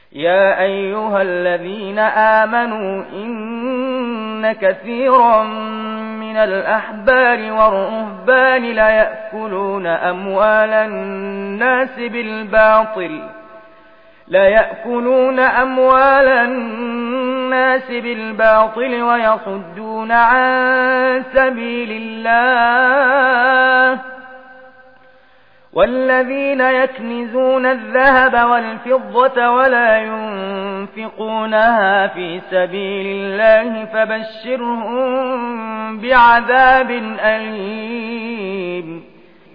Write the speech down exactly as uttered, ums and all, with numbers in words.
يا أيها الذين آمنوا إن كثيرا من الأحبار والرهبان ليأكلون أموال الناس بالباطل لا يأكلون أموال الناس بالباطل ويصدون عن سبيل الله والذين يكنزون الذهب والفضة ولا ينفقونها في سبيل الله فبشرهم بعذاب أليم